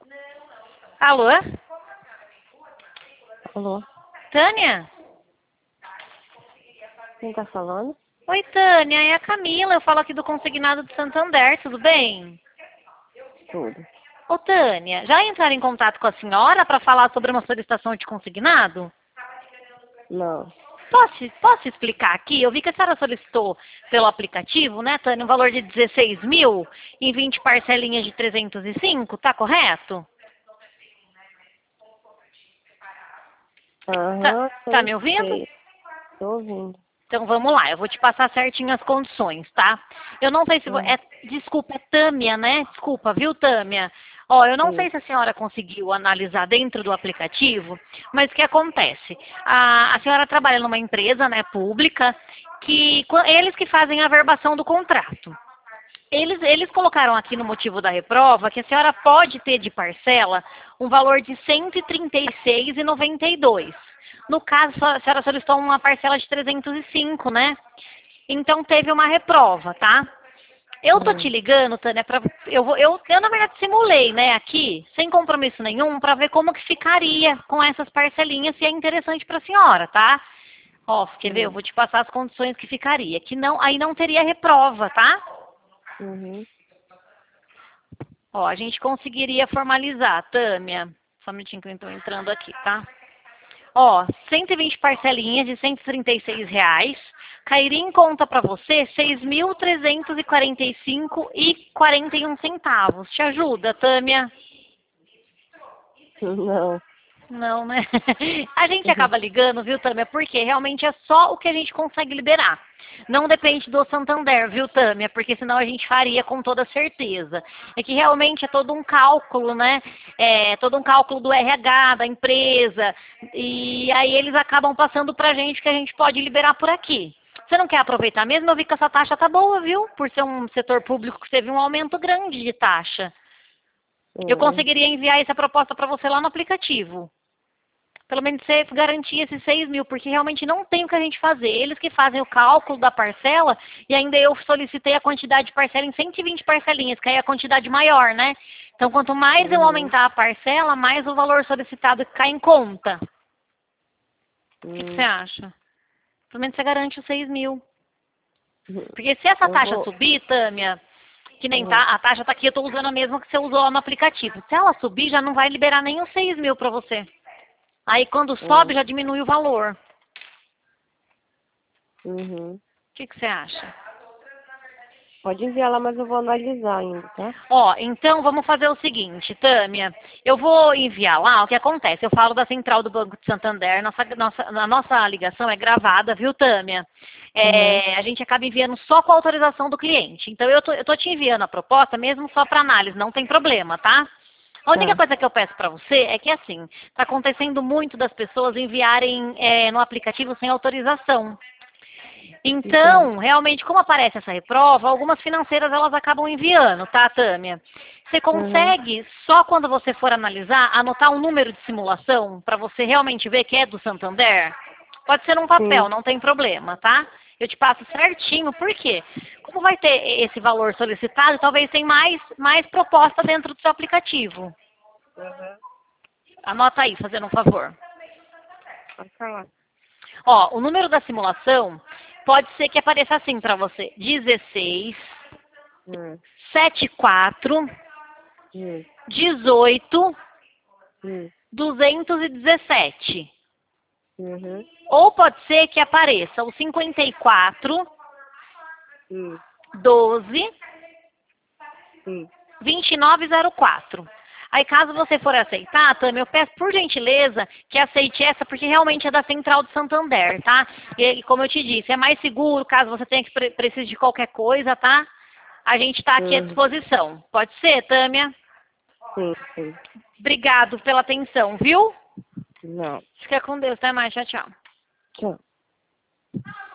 Alô? Alô? Tânia? Quem tá falando? Oi, Tânia, é a Camila. Eu falo aqui do Consignado de Santander, tudo bem? Tudo. Ô, Tânia, já entraram em contato com a senhora para falar sobre uma solicitação de consignado? Não. Posso explicar aqui? Eu vi que a senhora solicitou pelo aplicativo, né, Tânia, um valor de 16 mil em 20 parcelinhas de 305, tá correto? Aham, Tá me ouvindo? sei. Tô ouvindo. Então vamos lá, eu vou te passar certinho as condições, tá? Eu não sei se... Desculpa, é Tâmia, né? Desculpa, viu, Tâmia? Ó, eu não sei Sim. se a senhora conseguiu analisar dentro do aplicativo, mas o que acontece? A senhora trabalha numa empresa, né, pública, que eles que fazem a verbação do contrato. Eles colocaram aqui no motivo da reprova que a senhora pode ter de parcela um valor de R$ 136,92. No caso, a senhora solicitou uma parcela de 305, né? Então teve uma reprova, tá? Eu tô te ligando, Tânia, eu na verdade simulei, né, aqui, sem compromisso nenhum, para ver como que ficaria com essas parcelinhas, se é interessante para a senhora, tá? Ó, quer ver? Eu vou te passar as condições que ficaria, que não, aí não teria reprova, tá? Uhum. Ó, a gente conseguiria formalizar, Tâmia. Só um minutinho que eu estou entrando aqui, tá? Ó, 120 parcelinhas de R$ 136. Cairia em conta para você R$ 6.345,41. Te ajuda, Tâmia? Não. Não, né? A gente acaba ligando, viu, Tâmia? Porque realmente é só o que a gente consegue liberar. Não depende do Santander, viu, Tâmia? Porque senão a gente faria com toda certeza. É que realmente é todo um cálculo, né? É todo um cálculo do RH, da empresa. E aí eles acabam passando pra gente que a gente pode liberar por aqui. Você não quer aproveitar mesmo? Eu vi que essa taxa tá boa, viu? Por ser um setor público que teve um aumento grande de taxa. Eu conseguiria enviar essa proposta para você lá no aplicativo. Pelo menos você garantir esses 6 mil, porque realmente não tem o que a gente fazer. Eles que fazem o cálculo da parcela e ainda eu solicitei a quantidade de parcela em 120 parcelinhas, que aí é a quantidade maior, né? Então, quanto mais eu aumentar a parcela, mais o valor solicitado cai em conta. O que você acha? Pelo menos você garante os 6 mil. Porque se essa taxa subir, Tâmia, que nem tá, a taxa tá aqui, eu tô usando a mesma que você usou lá no aplicativo. Se ela subir, já não vai liberar nem os 6 mil para você. Aí quando sobe, já diminui o valor. O que você acha? Pode enviar lá, mas eu vou analisar ainda, tá? Ó, então vamos fazer o seguinte, Tâmia. Eu vou enviar lá o que acontece. Eu falo da central do Banco de Santander. A nossa ligação é gravada, viu, Tâmia? A gente acaba enviando só com a autorização do cliente. Então eu tô te enviando a proposta mesmo só para análise, não tem problema, tá? A única coisa que eu peço para você é que, assim, está acontecendo muito das pessoas enviarem no aplicativo sem autorização. Então, realmente, como aparece essa reprova, algumas financeiras elas acabam enviando, tá, Tâmia? Você consegue, só quando você for analisar, anotar um número de simulação para você realmente ver que é do Santander? Pode ser num papel, não tem problema, tá? Eu te passo certinho, por quê? Como vai ter esse valor solicitado, talvez tenha mais proposta dentro do seu aplicativo. Anota aí, fazendo um favor. Pode falar. Ó, o número da simulação pode ser que apareça assim para você: 16, 74, 18, 217. Ou pode ser que apareça o 54, 12, 2904. Aí, caso você for aceitar, Tâmia, eu peço por gentileza que aceite essa, porque realmente é da Central de Santander, tá? E como eu te disse, é mais seguro caso você tenha que precise de qualquer coisa, tá? A gente está aqui à disposição. Pode ser, Tâmia? Sim. Obrigado pela atenção, viu? Não. Fica com Deus. Até mais. Tchau, tchau. Tchau.